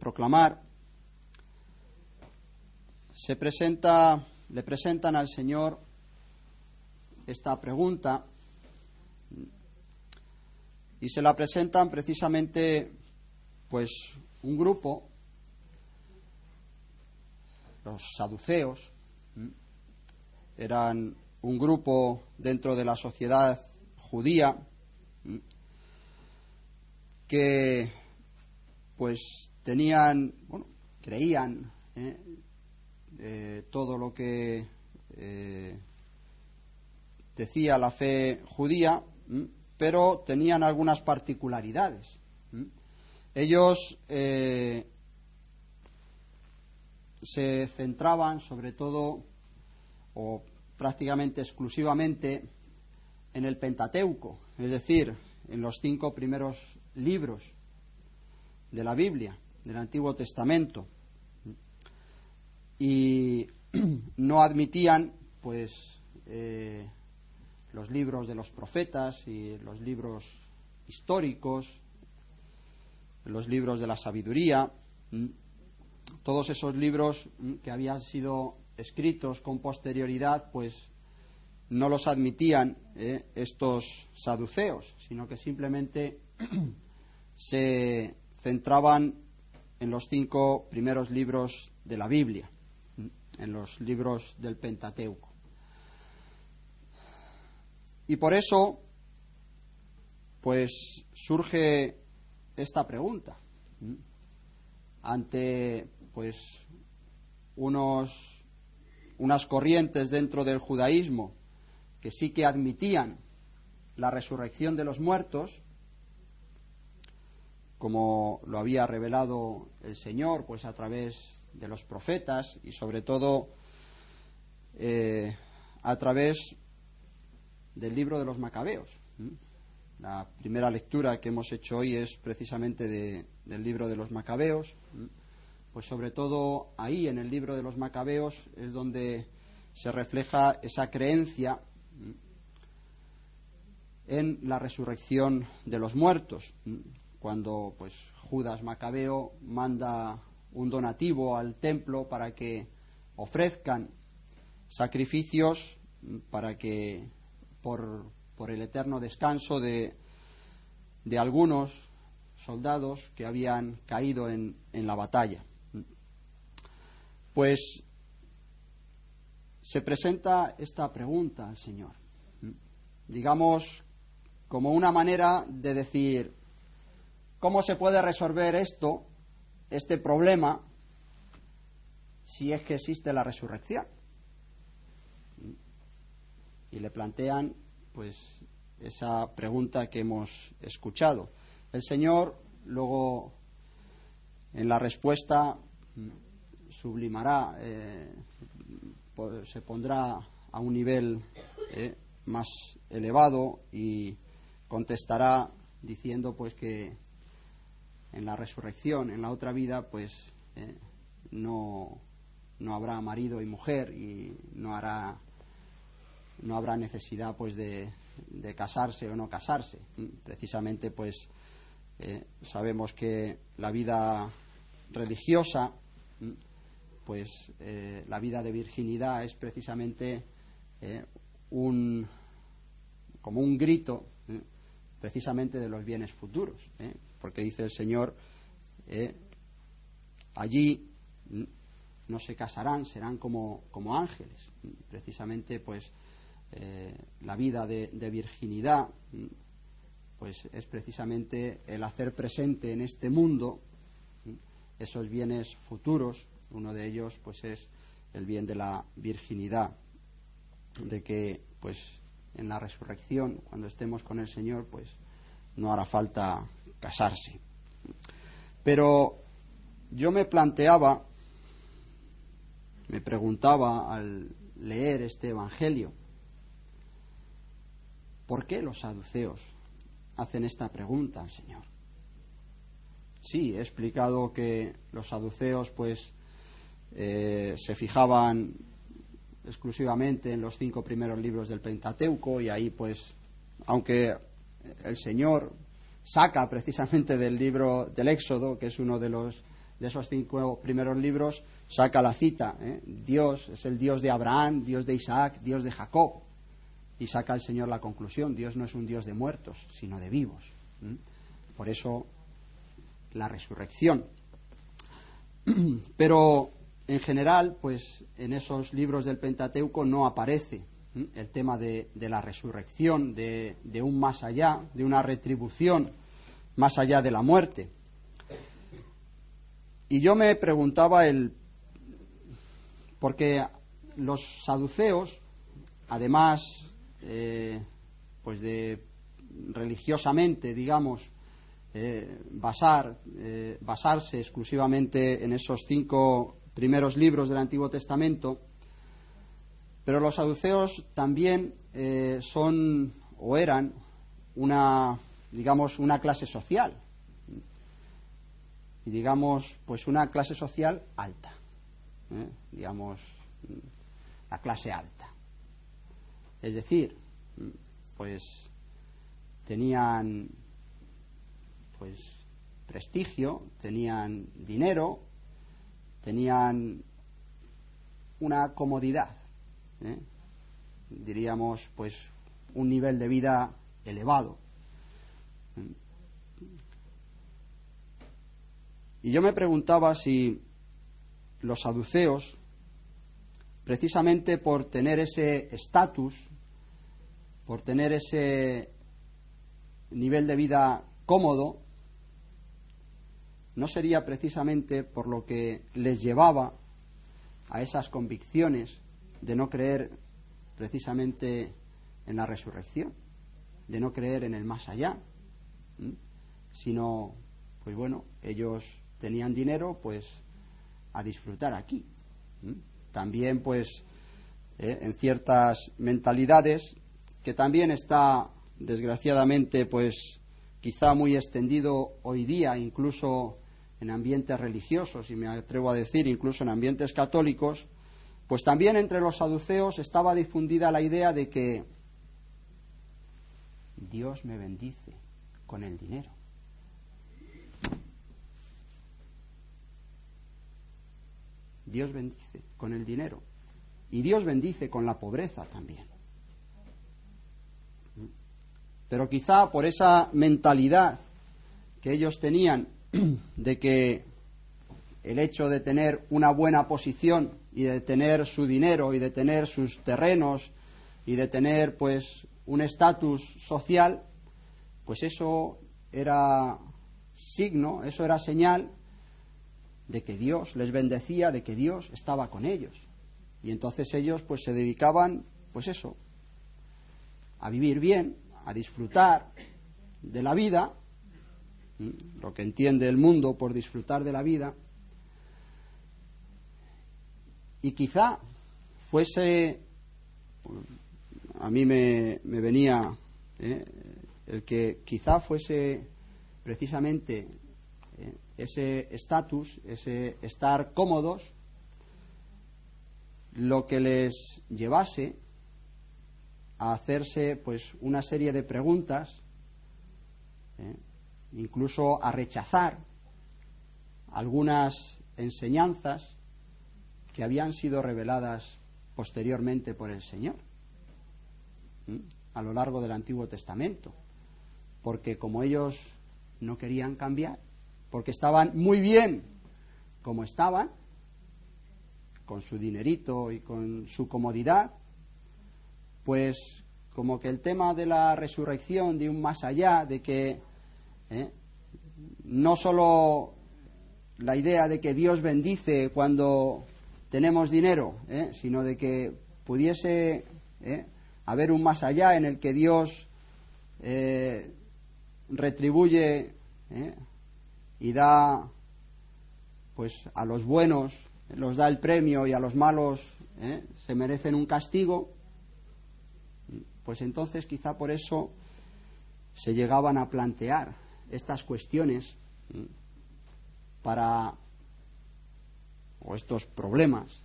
proclamar, le presentan al Señor esta pregunta y se la presentan precisamente pues un grupo, los saduceos, eran un grupo dentro de la sociedad judía que pues creían todo lo que decía la fe judía, pero tenían algunas particularidades. Ellos se centraban sobre todo, o prácticamente exclusivamente, en el Pentateuco, es decir, en los 5 primeros libros de la Biblia, del Antiguo Testamento, y no admitían pues los libros de los profetas y los libros históricos, los libros de la sabiduría, todos esos libros que habían sido escritos con posterioridad, pues no los admitían estos saduceos, sino que simplemente se centraban en los 5 primeros libros de la Biblia, en los libros del Pentateuco. Y por eso, pues surge esta pregunta ante pues unas corrientes dentro del judaísmo que sí que admitían la resurrección de los muertos, como lo había revelado el Señor pues a través de los profetas y sobre todo a través del libro de los Macabeos. La primera lectura que hemos hecho hoy es precisamente del libro de los Macabeos. Pues sobre todo ahí, en el libro de los Macabeos, es donde se refleja esa creencia en la resurrección de los muertos, cuando pues Judas Macabeo manda un donativo al templo para que ofrezcan sacrificios para que por el eterno descanso de algunos soldados que habían caído en la batalla. Pues se presenta esta pregunta al Señor, digamos, como una manera de decir, ¿cómo se puede resolver este problema, si es que existe la resurrección? Y le plantean, pues, esa pregunta que hemos escuchado. El Señor, luego, en la respuesta, sublimará, se pondrá a un nivel más elevado y contestará diciendo pues que en la resurrección, en la otra vida, pues no habrá marido y mujer y no habrá necesidad pues de casarse o no casarse. Precisamente pues sabemos que la vida religiosa, pues la vida de virginidad es precisamente como un grito precisamente de los bienes futuros, porque dice el Señor, allí no se casarán, serán como ángeles. Precisamente pues la vida de virginidad pues es precisamente el hacer presente en este mundo esos bienes futuros. Uno de ellos pues es el bien de la virginidad, de que pues en la resurrección, cuando estemos con el Señor, pues no hará falta casarse. Pero yo me preguntaba al leer este Evangelio, ¿por qué los saduceos hacen esta pregunta al Señor? Sí, he explicado que los saduceos pues se fijaban exclusivamente en los 5 primeros libros del Pentateuco, y ahí pues, aunque el Señor saca precisamente del libro del Éxodo, que es uno de de esos 5 primeros libros, saca la cita, Dios es el Dios de Abraham, Dios de Isaac, Dios de Jacob, y saca el Señor la conclusión: Dios no es un Dios de muertos, sino de vivos. Por eso la resurrección. Pero en general, pues en esos libros del Pentateuco no aparece el tema de la resurrección, de un más allá, de una retribución más allá de la muerte. Y yo me preguntaba porque los saduceos, además, pues de religiosamente, digamos, basarse exclusivamente en esos 5 primeros libros del Antiguo Testamento, pero los saduceos también son o eran una clase social, y digamos, pues una clase social alta, digamos, la clase alta. Es decir, pues tenían pues prestigio, tenían dinero, tenían una comodidad, diríamos, pues un nivel de vida elevado. Y yo me preguntaba si los saduceos, precisamente por tener ese estatus, por tener ese nivel de vida cómodo, no sería precisamente por lo que les llevaba a esas convicciones de no creer precisamente en la resurrección, de no creer en el más allá, sino, pues bueno, ellos tenían dinero, pues a disfrutar aquí. También, pues, en ciertas mentalidades, que también está, desgraciadamente, pues, quizá muy extendido hoy día, incluso en ambientes religiosos, y me atrevo a decir, incluso en ambientes católicos, pues también entre los saduceos estaba difundida la idea de que Dios me bendice con el dinero. Dios bendice con el dinero. Y Dios bendice con la pobreza también. Pero quizá por esa mentalidad que ellos tenían de que el hecho de tener una buena posición y de tener su dinero y de tener sus terrenos y de tener pues un estatus social, pues eso era signo, eso era señal de que Dios les bendecía, de que Dios estaba con ellos. Y entonces ellos pues se dedicaban, pues eso, a vivir bien, a disfrutar de la vida, lo que entiende el mundo por disfrutar de la vida. Y quizá fuese, a mí me venía el que quizá fuese precisamente ese estatus, ese estar cómodos, lo que les llevase a hacerse pues una serie de preguntas, incluso a rechazar algunas enseñanzas que habían sido reveladas posteriormente por el Señor a lo largo del Antiguo Testamento, porque como ellos no querían cambiar, porque estaban muy bien como estaban, con su dinerito y con su comodidad, pues como que el tema de la resurrección, de un más allá, de que no solo la idea de que Dios bendice cuando tenemos dinero, sino de que pudiese haber un más allá en el que Dios retribuye y da pues a los buenos los da el premio y a los malos se merecen un castigo, pues entonces quizá por eso se llegaban a plantear estas cuestiones o estos problemas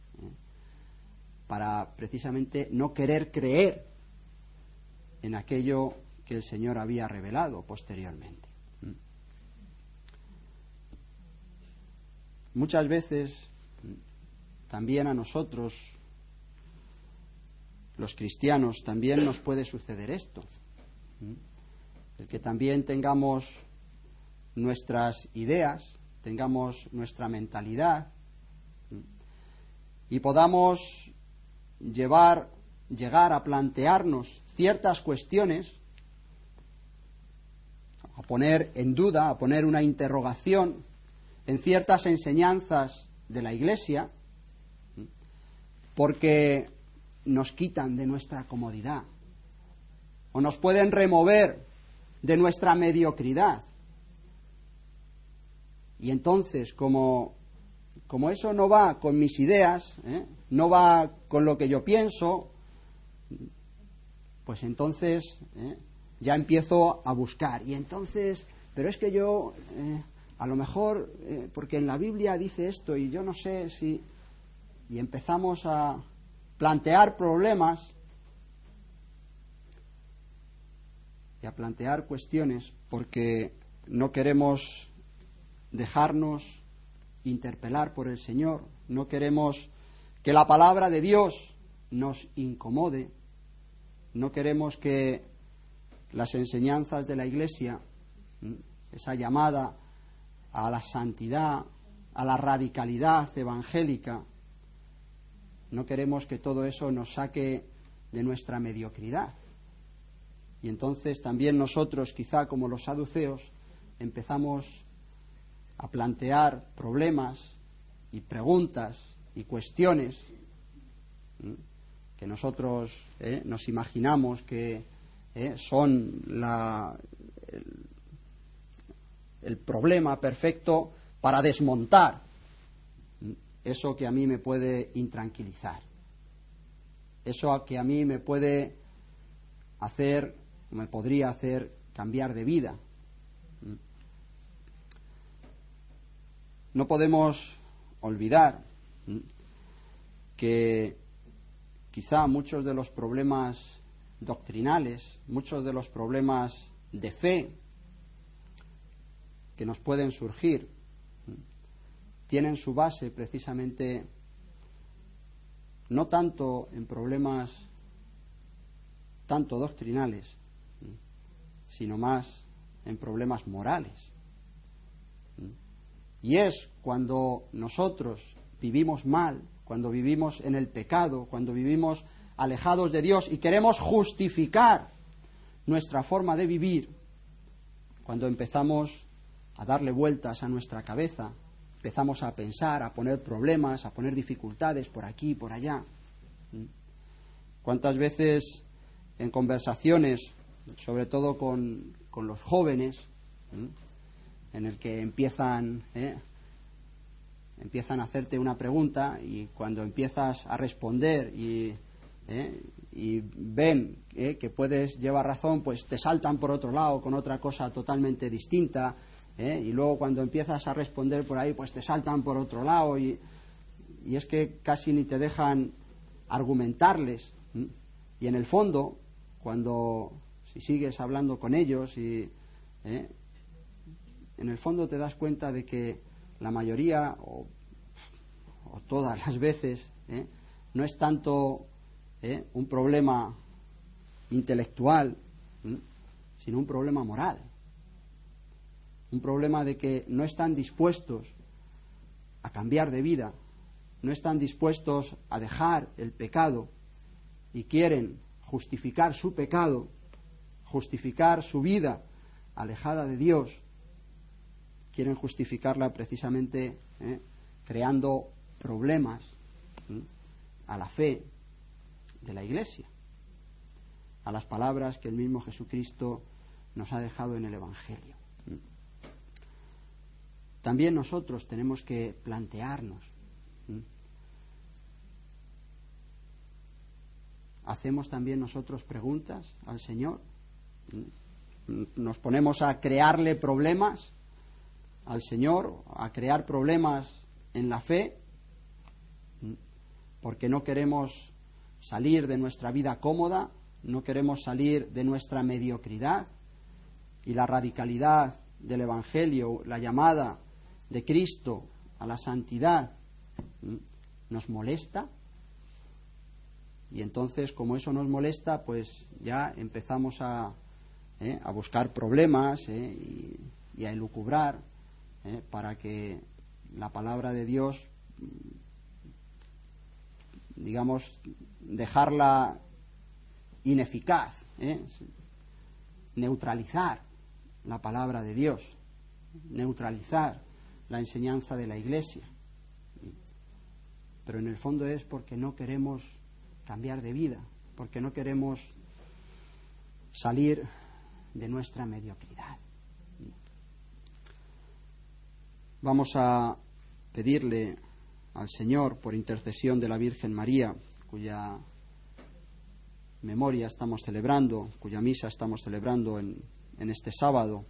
para precisamente no querer creer en aquello que el Señor había revelado posteriormente. muchas veces también a nosotros, los cristianos, también nos puede suceder esto. El que también tengamos nuestras ideas, tengamos nuestra mentalidad y podamos llegar a plantearnos ciertas cuestiones, a poner en duda, a poner una interrogación en ciertas enseñanzas de la Iglesia, porque nos quitan de nuestra comodidad o nos pueden remover de nuestra mediocridad. Y entonces, como eso no va con mis ideas, no va con lo que yo pienso, pues entonces ya empiezo a buscar. Y entonces, pero es que yo, a lo mejor, porque en la Biblia dice esto y yo no sé si... Y empezamos a plantear problemas y a plantear cuestiones porque no queremos dejarnos interpelar por el Señor, no queremos que la palabra de Dios nos incomode, no queremos que las enseñanzas de la Iglesia, esa llamada a la santidad, a la radicalidad evangélica, no queremos que todo eso nos saque de nuestra mediocridad. Y entonces también nosotros, quizá como los saduceos, empezamos a plantear problemas y preguntas y cuestiones que nosotros nos imaginamos que son el problema perfecto para desmontar eso que a mí me puede intranquilizar, eso que a mí me puede hacer, me podría hacer cambiar de vida. No podemos olvidar que quizá muchos de los problemas doctrinales, muchos de los problemas de fe que nos pueden surgir, tienen su base precisamente no tanto en problemas tanto doctrinales, sino más en problemas morales. Y es cuando nosotros vivimos mal, cuando vivimos en el pecado, cuando vivimos alejados de Dios y queremos justificar nuestra forma de vivir, cuando empezamos a darle vueltas a nuestra cabeza, empezamos a pensar, a poner problemas, a poner dificultades por aquí y por allá. ¿Cuántas veces en conversaciones, sobre todo con los jóvenes, en el que empiezan a hacerte una pregunta y cuando empiezas a responder y ven que puedes llevar razón, pues te saltan por otro lado con otra cosa totalmente distinta, y luego cuando empiezas a responder por ahí, pues te saltan por otro lado y es que casi ni te dejan argumentarles. Y en el fondo, si sigues hablando con ellos y en el fondo te das cuenta de que la mayoría o todas las veces no es tanto un problema intelectual, sino un problema moral. Un problema de que no están dispuestos a cambiar de vida, no están dispuestos a dejar el pecado y quieren justificar su pecado, justificar su vida alejada de Dios. Quieren justificarla precisamente creando problemas a la fe de la Iglesia, a las palabras que el mismo Jesucristo nos ha dejado en el Evangelio. También nosotros tenemos que plantearnos, ¿hacemos también nosotros preguntas al Señor? ¿Nos ponemos a crearle problemas al Señor, a crear problemas en la fe, porque no queremos salir de nuestra vida cómoda, no queremos salir de nuestra mediocridad? Y la radicalidad del Evangelio, la llamada de Cristo a la santidad, nos molesta. Y entonces, como eso nos molesta, pues ya empezamos a buscar problemas y a elucubrar para que la palabra de Dios, digamos, dejarla ineficaz, neutralizar la palabra de Dios, neutralizar la enseñanza de la Iglesia. Pero en el fondo es porque no queremos cambiar de vida, porque no queremos salir de nuestra mediocridad. Vamos a pedirle al Señor, por intercesión de la Virgen María, cuya memoria estamos celebrando, cuya misa estamos celebrando en este sábado,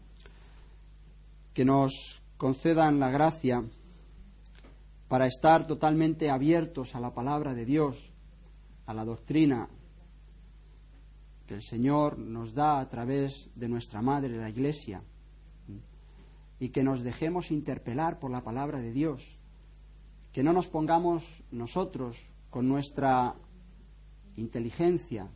que nos concedan la gracia para estar totalmente abiertos a la palabra de Dios, a la doctrina que el Señor nos da a través de nuestra Madre, la Iglesia, y que nos dejemos interpelar por la palabra de Dios, que no nos pongamos nosotros con nuestra inteligencia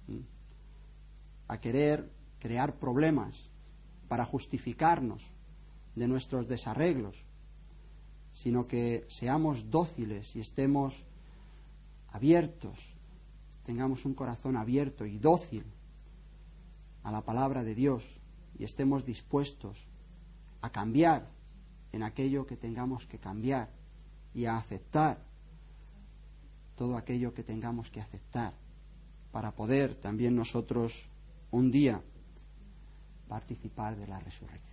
a querer crear problemas para justificarnos de nuestros desarreglos, sino que seamos dóciles y estemos abiertos, tengamos un corazón abierto y dócil a la palabra de Dios y estemos dispuestos a cambiar en aquello que tengamos que cambiar y a aceptar todo aquello que tengamos que aceptar para poder también nosotros un día participar de la resurrección.